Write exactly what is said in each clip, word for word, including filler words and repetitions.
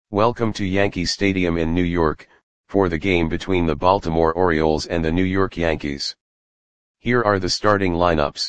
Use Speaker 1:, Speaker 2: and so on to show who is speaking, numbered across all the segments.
Speaker 1: Welcome to Yankee Stadium in New York, for the game between the Baltimore Orioles and the New York Yankees. Here are the starting lineups.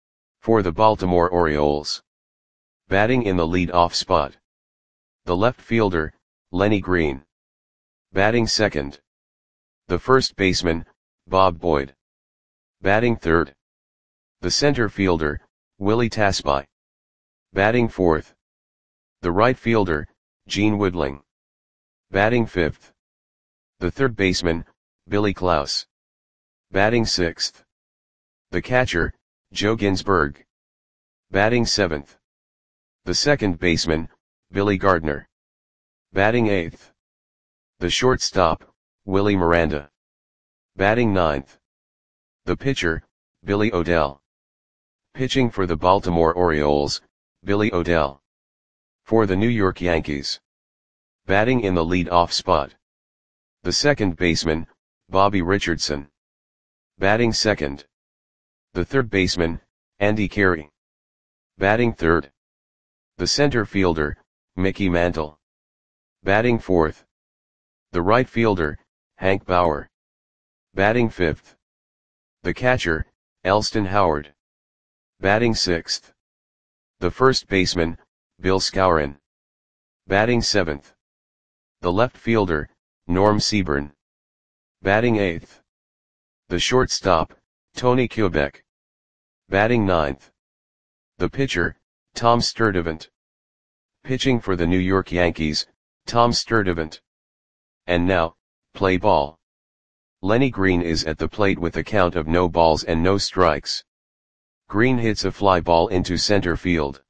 Speaker 1: For the Baltimore Orioles. Batting in the lead-off spot. The left fielder, Lenny Green. Batting second. The first baseman, Bob Boyd. Batting third. The center fielder, Willie Tasby. Batting fourth. The right fielder, Gene Woodling. Batting fifth. The third baseman, Billy Klaus. Batting sixth. The catcher, Joe Ginsberg. Batting seventh. The second baseman, Billy Gardner. Batting eighth. The shortstop, Willie Miranda. Batting ninth. The pitcher, Billy O'Dell. Pitching for the Baltimore Orioles, Billy O'Dell. For the New York Yankees. Batting in the lead-off spot. The second baseman, Bobby Richardson. Batting second. The third baseman, Andy Carey. Batting third. The center fielder, Mickey Mantle. Batting fourth. The right fielder, Hank Bauer. Batting fifth. The catcher, Elston Howard. Batting sixth. The first baseman, Bill Skowron. Batting seventh. The left fielder, Norm Seaburn. Batting eighth. The shortstop, Tony Kubek. Batting ninth. The pitcher, Tom Sturdivant. Pitching for the New York Yankees, Tom Sturdivant. And now, play ball. Lenny Green is at the plate with a count of no balls and no strikes. Green hits a fly ball into center field.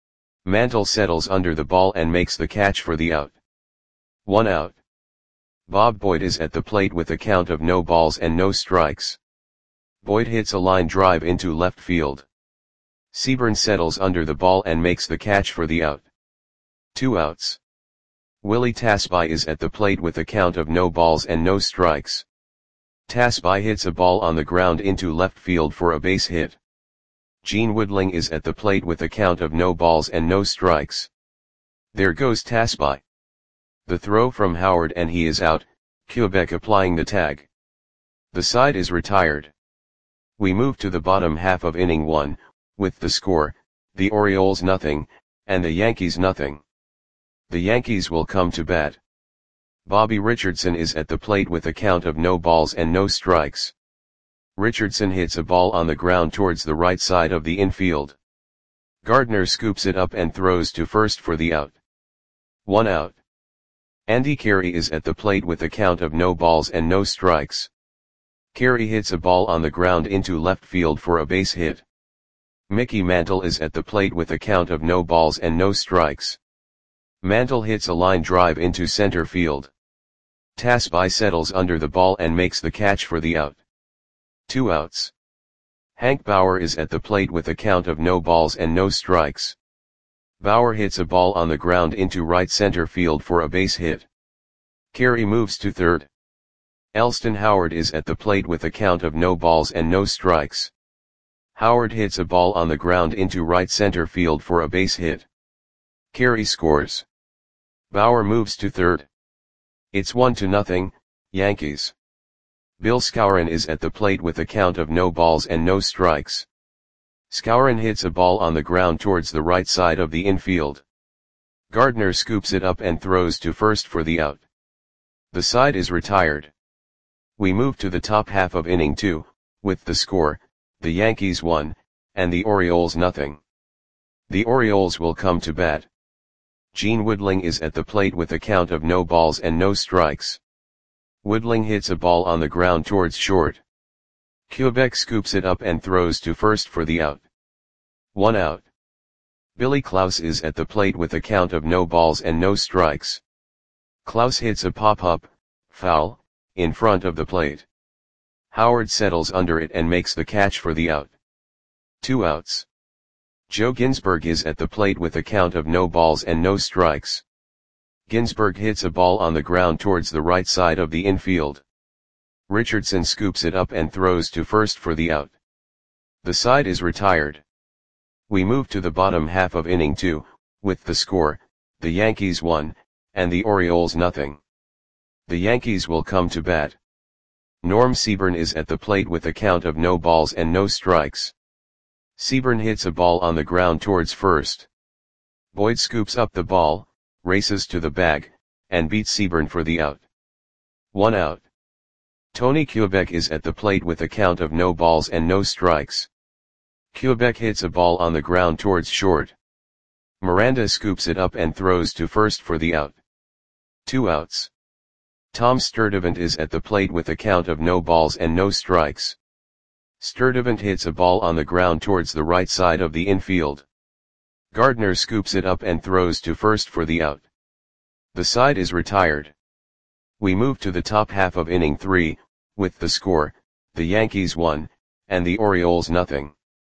Speaker 1: Mantle settles under the ball and makes the catch for the out. One out. Bob Boyd is at the plate with a count of no balls and no strikes. Boyd hits a line drive into left field. Seaburn settles under the ball and makes the catch for the out. Two outs. Willie Tasby is at the plate with a count of no balls and no strikes. Tasby hits a ball on the ground into left field for a base hit. Gene Woodling is at the plate with a count of no balls and no strikes. There goes Tasby. The throw from Howard and he is out, Kubek applying the tag. The side is retired. We move to the bottom half of inning one, with the score, the Orioles nothing, and the Yankees nothing. The Yankees will come to bat. Bobby Richardson is at the plate with a count of no balls and no strikes. Richardson hits a ball on the ground towards the right side of the infield. Gardner scoops it up and throws to first for the out. One out. Andy Carey is at the plate with a count of no balls and no strikes. Carey hits a ball on the ground into left field for a base hit. Mickey Mantle is at the plate with a count of no balls and no strikes. Mantle hits a line drive into center field. Tasby settles under the ball and makes the catch for the out. Two outs. Hank Bauer is at the plate with a count of no balls and no strikes. Bauer hits a ball on the ground into right center field for a base hit. Carey moves to third. Elston Howard is at the plate with a count of no balls and no strikes. Howard hits a ball on the ground into right center field for a base hit. Carey scores. Bauer moves to third. It's one to nothing, Yankees. Bill Skowron is at the plate with a count of no balls and no strikes. Skowron hits a ball on the ground towards the right side of the infield. Gardner scoops it up and throws to first for the out. The side is retired. We move to the top half of inning two, with the score, the Yankees one, and the Orioles nothing. The Orioles will come to bat. Gene Woodling is at the plate with a count of no balls and no strikes. Woodling hits a ball on the ground towards short. Kubek scoops it up and throws to first for the out. One out. Billy Klaus is at the plate with a count of no balls and no strikes. Klaus hits a pop-up, foul, in front of the plate. Howard settles under it and makes the catch for the out. Two outs. Joe Ginsberg is at the plate with a count of no balls and no strikes. Ginsberg hits a ball on the ground towards the right side of the infield. Richardson scoops it up and throws to first for the out. The side is retired. We move to the bottom half of inning two, with the score, the Yankees one, and the Orioles nothing. The Yankees will come to bat. Norm Seaburn is at the plate with a count of no balls and no strikes. Seaburn hits a ball on the ground towards first. Boyd scoops up the ball, races to the bag, and beats Seaburn for the out. One out. Tony Kubek is at the plate with a count of no balls and no strikes. Kubek hits a ball on the ground towards short. Miranda scoops it up and throws to first for the out. Two outs. Tom Sturdivant is at the plate with a count of no balls and no strikes. Sturdivant hits a ball on the ground towards the right side of the infield. Gardner scoops it up and throws to first for the out. The side is retired. We move to the top half of inning three, with the score, the Yankees one, and the Orioles nothing.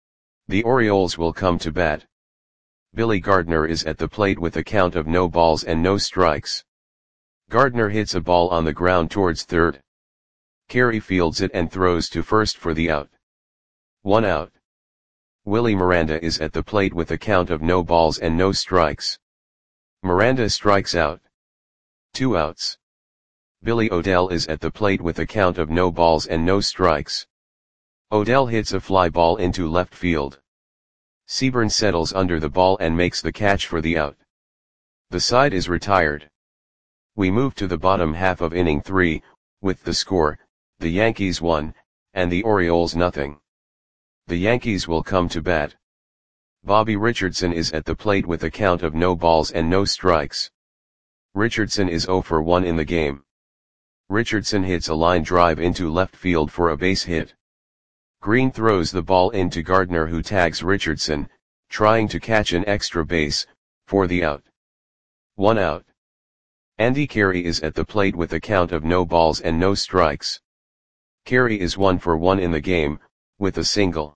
Speaker 1: The Orioles will come to bat. Billy Gardner is at the plate with a count of no balls and no strikes. Gardner hits a ball on the ground towards third. Carey fields it and throws to first for the out. One out. Willie Miranda is at the plate with a count of no balls and no strikes. Miranda strikes out. Two outs. Billy Odell is at the plate with a count of no balls and no strikes. Odell hits a fly ball into left field. Seaburn settles under the ball and makes the catch for the out. The side is retired. We move to the bottom half of inning three, with the score, the Yankees one, and the Orioles nothing. The Yankees will come to bat. Bobby Richardson is at the plate with a count of no balls and no strikes. Richardson is zero for one in the game. Richardson hits a line drive into left field for a base hit. Green throws the ball into Gardner, who tags Richardson, trying to catch an extra base, for the out. One out. Andy Carey is at the plate with a count of no balls and no strikes. Carey is one for one in the game, with a single.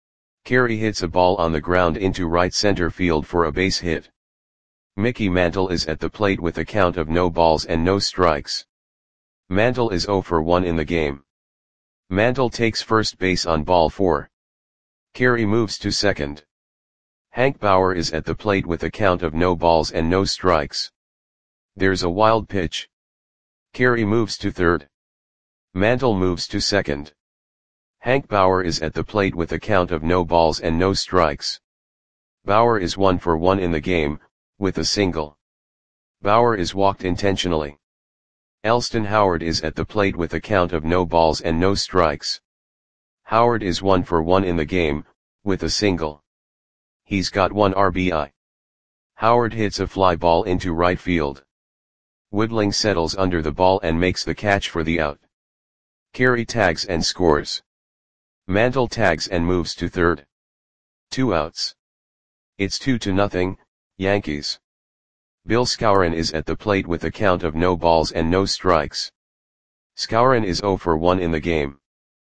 Speaker 1: Carey hits a ball on the ground into right center field for a base hit. Mickey Mantle is at the plate with a count of no balls and no strikes. Mantle is zero for one in the game. Mantle takes first base on ball four. Carey moves to second. Hank Bauer is at the plate with a count of no balls and no strikes. There's a wild pitch. Carey moves to third. Mantle moves to second. Hank Bauer is at the plate with a count of no balls and no strikes. Bauer is one for one in the game, with a single. Bauer is walked intentionally. Elston Howard is at the plate with a count of no balls and no strikes. Howard is one for one in the game, with a single. He's got one R B I. Howard hits a fly ball into right field. Woodling settles under the ball and makes the catch for the out. Carey tags and scores. Mantle tags and moves to third. Two outs. It's two to nothing, Yankees. Bill Skowron is at the plate with a count of no balls and no strikes. Skowron is zero for one in the game.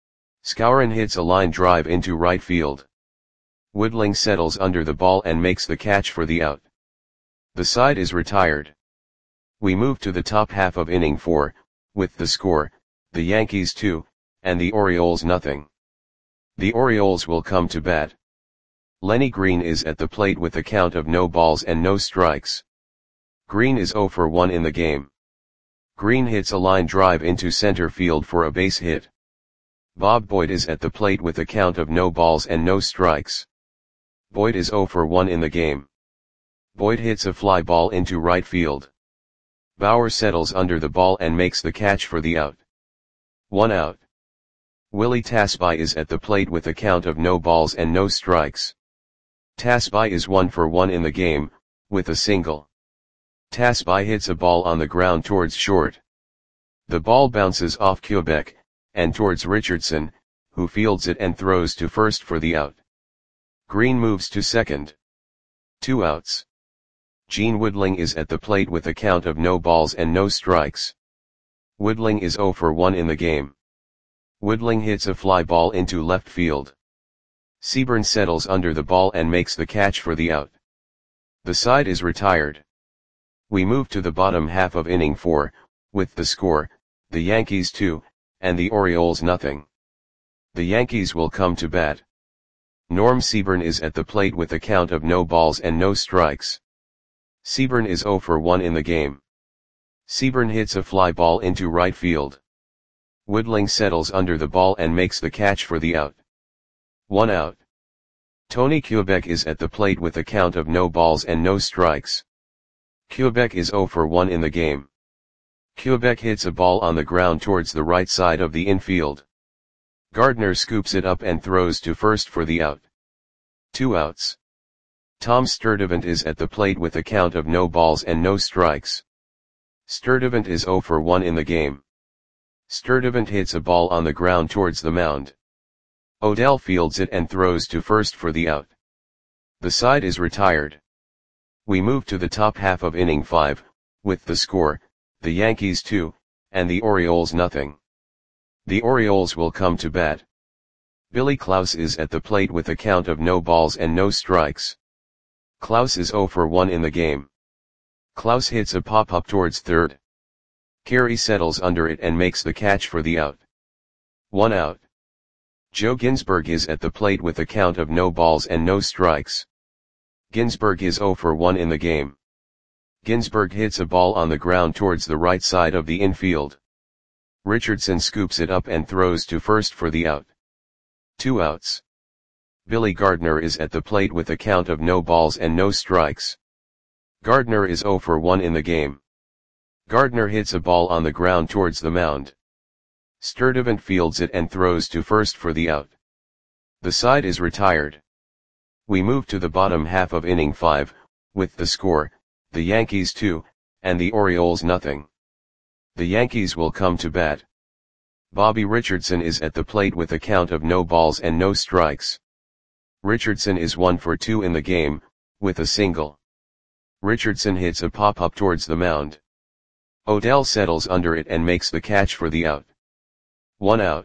Speaker 1: Skowron hits a line drive into right field. Woodling settles under the ball and makes the catch for the out. The side is retired. We move to the top half of inning four, with the score, the Yankees two, and the Orioles nothing. The Orioles will come to bat. Lenny Green is at the plate with a count of no balls and no strikes. Green is zero for one in the game. Green hits a line drive into center field for a base hit. Bob Boyd is at the plate with a count of no balls and no strikes. Boyd is zero for one in the game. Boyd hits a fly ball into right field. Bauer settles under the ball and makes the catch for the out. One out. Willie Tasby is at the plate with a count of no balls and no strikes. Tasby is one for one in the game, with a single. Tasby hits a ball on the ground towards short. The ball bounces off Kubek, and towards Richardson, who fields it and throws to first for the out. Green moves to second. Two outs. Gene Woodling is at the plate with a count of no balls and no strikes. Woodling is zero for one in the game. Woodling hits a fly ball into left field. Seaburn settles under the ball and makes the catch for the out. The side is retired. We move to the bottom half of inning four, with the score, the Yankees two, and the Orioles nothing. The Yankees will come to bat. Norm Seaburn is at the plate with a count of no balls and no strikes. Seaburn is zero for one in the game. Seaburn hits a fly ball into right field. Woodling settles under the ball and makes the catch for the out. One out. Tony Quebec is at the plate with a count of no balls and no strikes. Quebec is zero for one in the game. Quebec hits a ball on the ground towards the right side of the infield. Gardner scoops it up and throws to first for the out. Two outs. Tom Sturdivant is at the plate with a count of no balls and no strikes. Sturdivant is zero for one in the game. Sturdivant hits a ball on the ground towards the mound. Odell fields it and throws to first for the out. The side is retired. We move to the top half of inning five, with the score, the Yankees two, and the Orioles nothing. The Orioles will come to bat. Billy Klaus is at the plate with a count of no balls and no strikes. Klaus is zero for one in the game. Klaus hits a pop-up towards third. Carey settles under it and makes the catch for the out. One out. Joe Ginsberg is at the plate with a count of no balls and no strikes. Ginsberg is zero for one in the game. Ginsberg hits a ball on the ground towards the right side of the infield. Richardson scoops it up and throws to first for the out. Two outs. Billy Gardner is at the plate with a count of no balls and no strikes. Gardner is zero for one in the game. Gardner hits a ball on the ground towards the mound. Sturdivant fields it and throws to first for the out. The side is retired. We move to the bottom half of inning five, with the score, the Yankees two, and the Orioles nothing. The Yankees will come to bat. Bobby Richardson is at the plate with a count of no balls and no strikes. Richardson is one for two in the game, with a single. Richardson hits a pop-up towards the mound. Odell settles under it and makes the catch for the out. One out.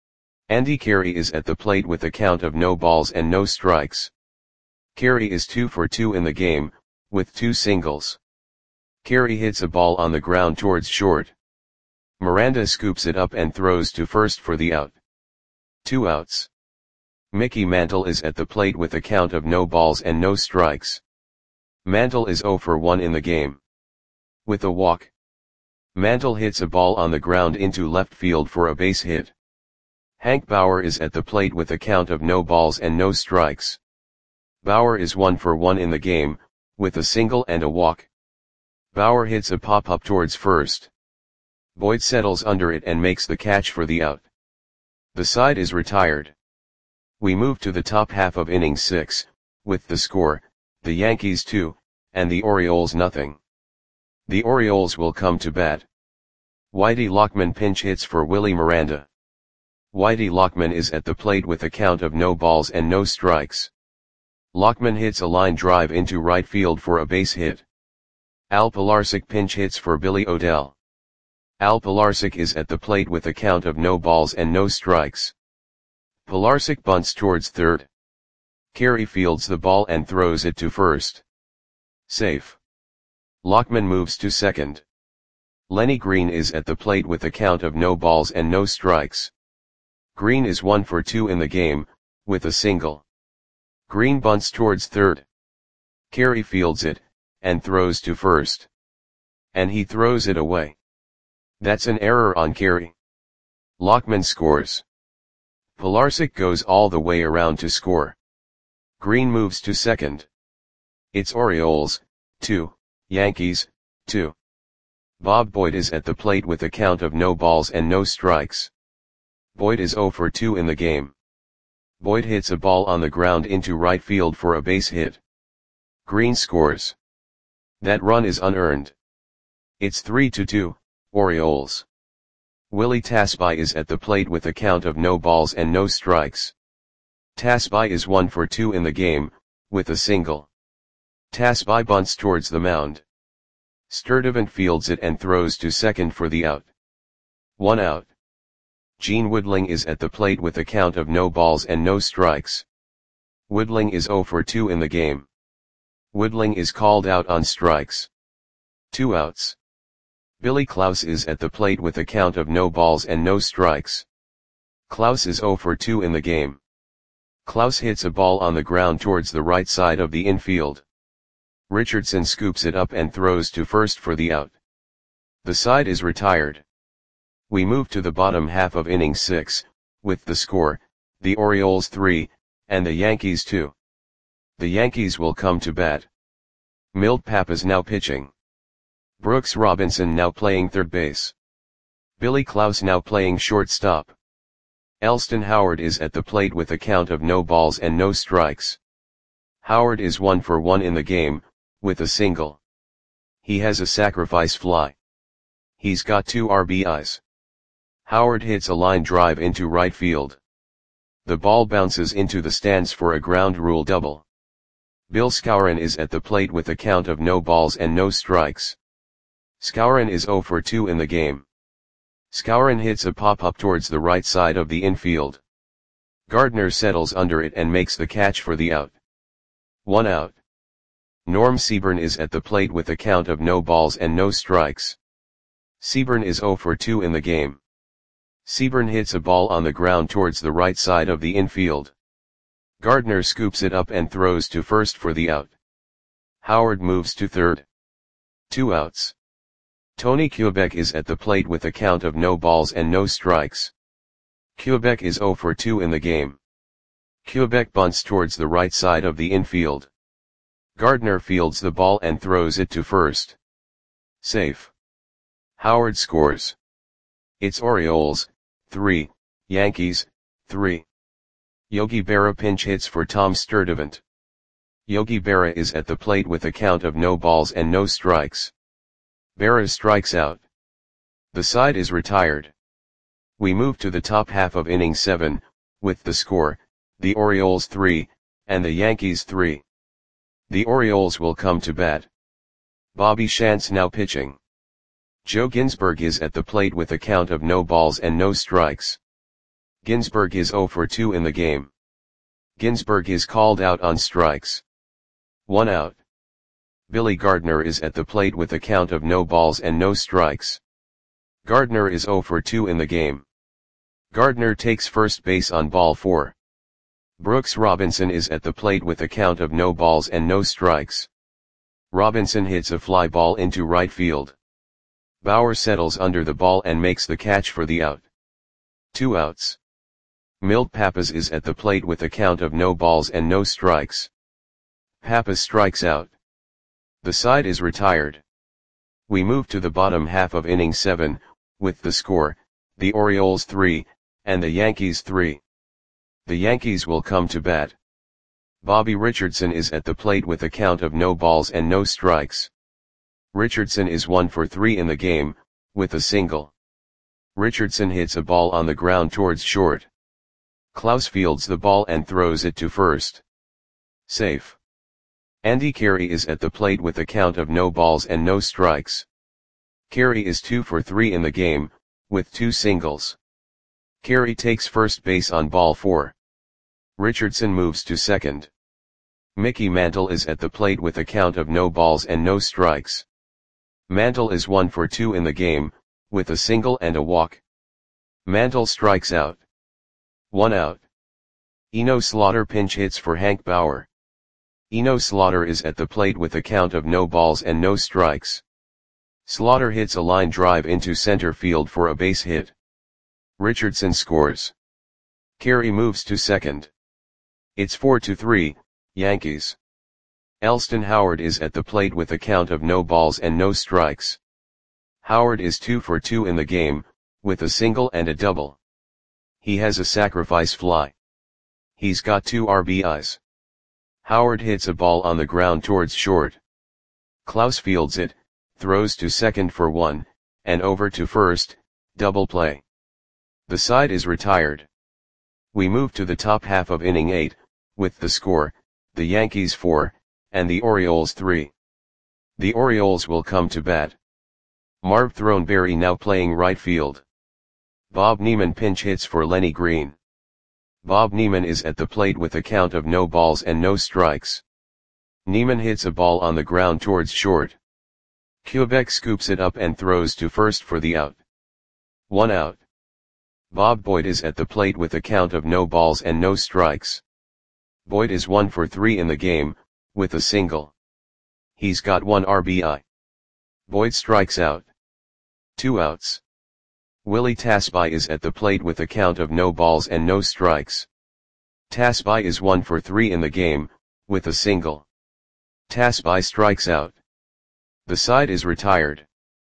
Speaker 1: Andy Carey is at the plate with a count of no balls and no strikes. Carey is two for two in the game, with two singles. Carey hits a ball on the ground towards short. Miranda scoops it up and throws to first for the out. Two outs. Mickey Mantle is at the plate with a count of no balls and no strikes. Mantle is zero for one in the game. With a walk. Mantle hits a ball on the ground into left field for a base hit. Hank Bauer is at the plate with a count of no balls and no strikes. Bauer is one for one in the game, with a single and a walk. Bauer hits a pop-up towards first. Boyd settles under it and makes the catch for the out. The side is retired. We move to the top half of inning six, with the score, the Yankees two, and the Orioles nothing. The Orioles will come to bat. Whitey Lockman pinch hits for Willie Miranda. Whitey Lockman is at the plate with a count of no balls and no strikes. Lockman hits a line drive into right field for a base hit. Al Pilarczyk pinch hits for Billy Odell. Al Pilarczyk is at the plate with a count of no balls and no strikes. Pilarczyk bunts towards third. Carey fields the ball and throws it to first. Safe. Lockman moves to second. Lenny Green is at the plate with a count of no balls and no strikes. Green is one for two in the game, with a single. Green bunts towards third. Carey fields it, and throws to first. And he throws it away. That's an error on Carey. Lockman scores. Pilarczyk goes all the way around to score. Green moves to second. It's Orioles, two, Yankees, two. Bob Boyd is at the plate with a count of no balls and no strikes. Boyd is zero for two in the game. Boyd hits a ball on the ground into right field for a base hit. Green scores. That run is unearned. It's three to two, Orioles. Willie Tasby is at the plate with a count of no balls and no strikes. Tasby is one for two in the game, with a single. Tasby bunts towards the mound. Sturdivant fields it and throws to second for the out. One out. Gene Woodling is at the plate with a count of no balls and no strikes. Woodling is zero for two in the game. Woodling is called out on strikes. Two outs. Billy Klaus is at the plate with a count of no balls and no strikes. Klaus is zero for two in the game. Klaus hits a ball on the ground towards the right side of the infield. Richardson scoops it up and throws to first for the out. The side is retired. We move to the bottom half of inning six, with the score, the Orioles three, and the Yankees two. The Yankees will come to bat. Milt Pappas now pitching. Brooks Robinson now playing third base. Billy Klaus now playing shortstop. Elston Howard is at the plate with a count of no balls and no strikes. Howard is one for one in the game, with a single. He has a sacrifice fly. He's got two R B Is. Howard hits a line drive into right field. The ball bounces into the stands for a ground rule double. Bill Skowron is at the plate with a count of no balls and no strikes. Skowron is zero for two in the game. Skowron hits a pop-up towards the right side of the infield. Gardner settles under it and makes the catch for the out. One out. Norm Seaburn is at the plate with a count of no balls and no strikes. Seaburn is zero for two in the game. Seaburn hits a ball on the ground towards the right side of the infield. Gardner scoops it up and throws to first for the out. Howard moves to third. Two outs. Tony Kubek is at the plate with a count of no balls and no strikes. Kubek is zero for two in the game. Kubek bunts towards the right side of the infield. Gardner fields the ball and throws it to first. Safe. Howard scores. It's Orioles, three, Yankees, three. Yogi Berra pinch hits for Tom Sturdivant. Yogi Berra is at the plate with a count of no balls and no strikes. Berra strikes out. The side is retired. We move to the top half of inning seven, with the score, the Orioles three, and the Yankees three. The Orioles will come to bat. Bobby Shantz now pitching. Joe Ginsberg is at the plate with a count of no balls and no strikes. Ginsberg is zero for two in the game. Ginsberg is called out on strikes. One out. Billy Gardner is at the plate with a count of no balls and no strikes. Gardner is zero for two in the game. Gardner takes first base on ball four. Brooks Robinson is at the plate with a count of no balls and no strikes. Robinson hits a fly ball into right field. Bauer settles under the ball and makes the catch for the out. Two outs. Milt Pappas is at the plate with a count of no balls and no strikes. Pappas strikes out. The side is retired. We move to the bottom half of inning seven, with the score, the Orioles three, and the Yankees three. The Yankees will come to bat. Bobby Richardson is at the plate with a count of no balls and no strikes. Richardson is one for three in the game, with a single. Richardson hits a ball on the ground towards short. Klaus fields the ball and throws it to first. Safe. Andy Carey is at the plate with a count of no balls and no strikes. Carey is two for three in the game, with two singles. Carey takes first base on ball four. Richardson moves to second. Mickey Mantle is at the plate with a count of no balls and no strikes. Mantle is one for two in the game, with a single and a walk. Mantle strikes out. One out. Eno Slaughter pinch hits for Hank Bauer. Eno Slaughter is at the plate with a count of no balls and no strikes. Slaughter hits a line drive into center field for a base hit. Richardson scores. Carey moves to second. It's four to three, Yankees. Elston Howard is at the plate with a count of no balls and no strikes. Howard is two for two in the game, with a single and a double. He has a sacrifice fly. He's got two R B Is. Howard hits a ball on the ground towards short. Klaus fields it, throws to second for one, and over to first, double play. The side is retired. We move to the top half of inning eight, with the score, the Yankees four, and the Orioles three. The Orioles will come to bat. Marv Throneberry now playing right field. Bob Neiman pinch hits for Lenny Green. Bob Neiman is at the plate with a count of no balls and no strikes. Neiman hits a ball on the ground towards short. Kubek scoops it up and throws to first for the out. One out. Bob Boyd is at the plate with a count of no balls and no strikes. Boyd is one for three in the game, with a single. He's got one R B I. Boyd strikes out. Two outs. Willie Tasby is at the plate with a count of no balls and no strikes. Tasby is one for three in the game, with a single. Tasby strikes out. The side is retired.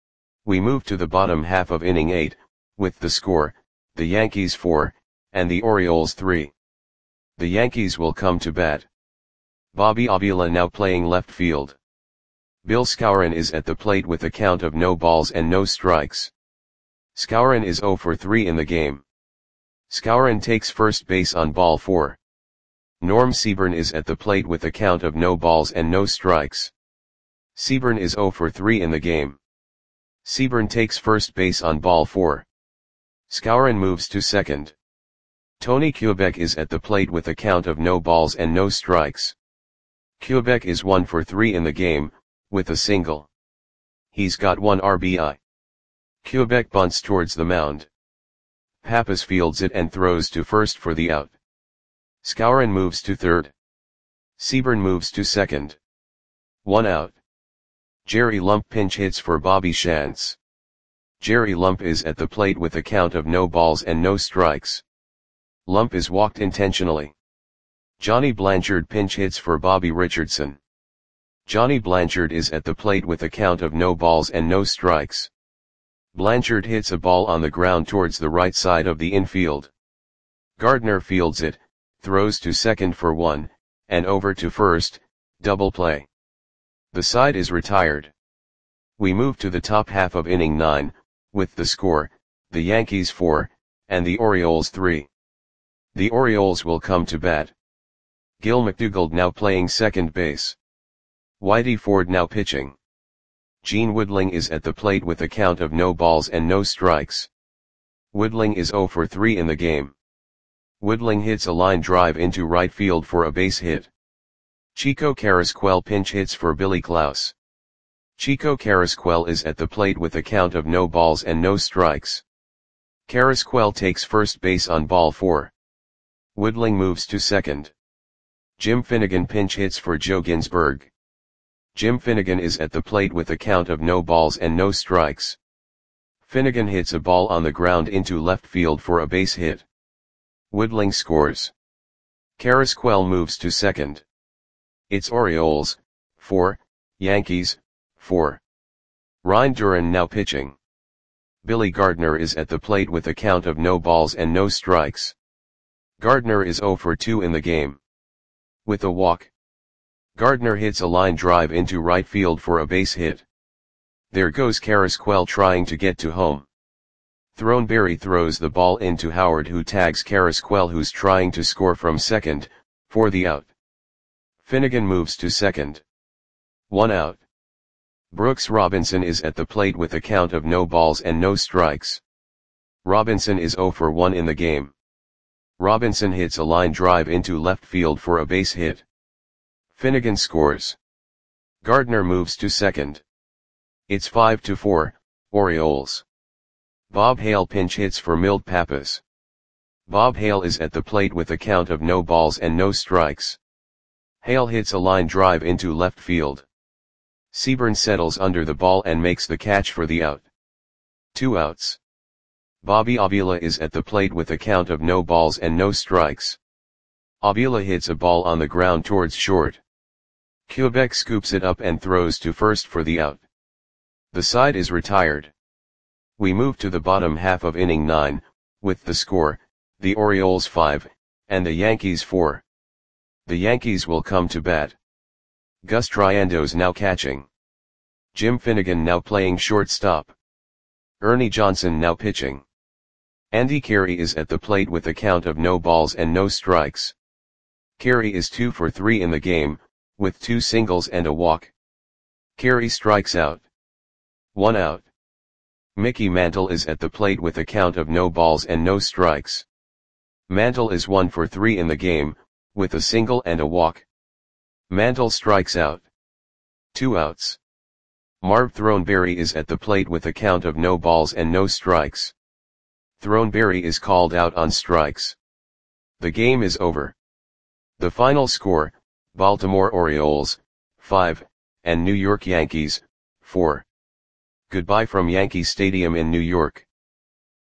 Speaker 1: We move to the bottom half of inning eight, with the score, the Yankees four, and the Orioles three. The Yankees will come to bat. Bobby Avila now playing left field. Bill Skowron is at the plate with a count of no balls and no strikes. Skowron is zero for three in the game. Skowron takes first base on ball four. Norm Seaburn is at the plate with a count of no balls and no strikes. Seaburn is zero for three in the game. Seaburn takes first base on ball four. Skowron moves to second. Tony Kubek is at the plate with a count of no balls and no strikes. Kubek is one for three in the game, with a single. He's got one R B I. Kubek bunts towards the mound. Pappas fields it and throws to first for the out. Skowron moves to third. Seaburn moves to second. One out. Jerry Lump pinch hits for Bobby Shantz. Jerry Lump is at the plate with a count of no balls and no strikes. Lump is walked intentionally. Johnny Blanchard pinch hits for Bobby Richardson. Johnny Blanchard is at the plate with a count of no balls and no strikes. Blanchard hits a ball on the ground towards the right side of the infield. Gardner fields it, throws to second for one, and over to first, double play. The side is retired. We move to the top half of inning nine, with the score, the Yankees four, and the Orioles three. The Orioles will come to bat. Gil McDougald now playing second base. Whitey Ford now pitching. Gene Woodling is at the plate with a count of no balls and no strikes. Woodling is zero for three in the game. Woodling hits a line drive into right field for a base hit. Chico Carrasquel pinch hits for Billy Klaus. Chico Carrasquel is at the plate with a count of no balls and no strikes. Carrasquel takes first base on ball four. Woodling moves to second. Jim Finnegan pinch hits for Joe Ginsberg. Jim Finnegan is at the plate with a count of no balls and no strikes. Finnegan hits a ball on the ground into left field for a base hit. Woodling scores. Carrasquel moves to second. It's Orioles, four, Yankees, four. Ryan Duran now pitching. Billy Gardner is at the plate with a count of no balls and no strikes. Gardner is zero for two in the game. With a walk. Gardner hits a line drive into right field for a base hit. There goes Carrasquel trying to get to home. Throneberry throws the ball into Howard, who tags Carrasquel, who's trying to score from second, for the out. Finnegan moves to second. One out. Brooks Robinson is at the plate with a count of no balls and no strikes. Robinson is zero for one in the game. Robinson hits a line drive into left field for a base hit. Finnegan scores. Gardner moves to second. It's five to four, Orioles. Bob Hale pinch hits for Milt Pappas. Bob Hale is at the plate with a count of no balls and no strikes. Hale hits a line drive into left field. Seaburn settles under the ball and makes the catch for the out. Two outs. Bobby Avila is at the plate with a count of no balls and no strikes. Avila hits a ball on the ground towards short. Kubek scoops it up and throws to first for the out. The side is retired. We move to the bottom half of inning nine, with the score, the Orioles five, and the Yankees four. The Yankees will come to bat. Gus Triandos now catching. Jim Finnegan now playing shortstop. Ernie Johnson now pitching. Andy Carey is at the plate with a count of no balls and no strikes. Carey is two for three in the game, with two singles and a walk. Carey strikes out. One out. Mickey Mantle is at the plate with a count of no balls and no strikes. Mantle is one for three in the game, with a single and a walk. Mantle strikes out. Two outs. Marv Throneberry is at the plate with a count of no balls and no strikes. Throneberry is called out on strikes. The game is over. The final score, Baltimore Orioles, five, and New York Yankees, four. Goodbye from Yankee Stadium in New York.